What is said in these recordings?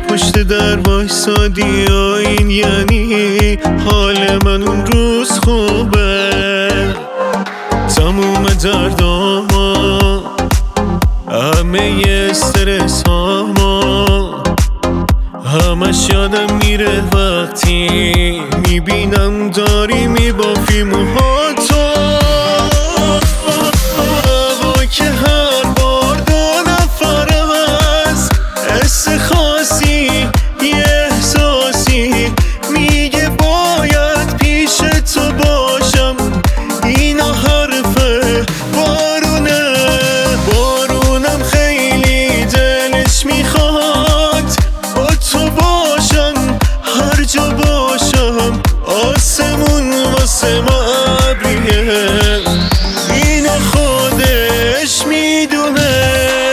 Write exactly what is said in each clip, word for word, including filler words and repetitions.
پشت در وایسادی یا این یعنی حال من اون روز خوبه؟ تموم درداما، همه استرس هاما، همش یادم میره وقتی میبینم داری میبافی موهاتو. هوا که هر بار دو نفر از حس خاصی یه احساسی میگه باید پیش تو باشم. اینا حرفه بارونه، بارونم خیلی دلش میخواد با تو باشم، هر جا باشم آسمون واسه ما ابریه، اینو خودش میدونه.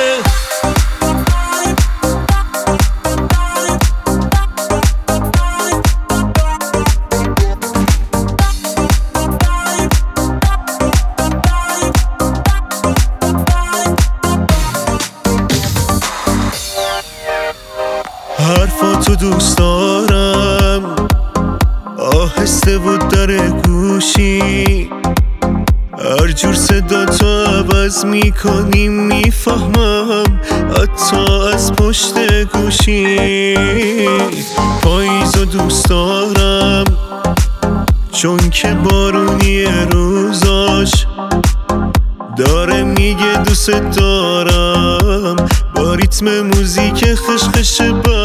حرفاتو دوست دارم، آهسته بود در گوشی، هر جور صدا تو عوض میکنی میفهمم حتی از پشت گوشی. پاییزو دوست دارم چون که بارونی روزاش داره میگه دوست دارم، با ریتم موزیک خشخش با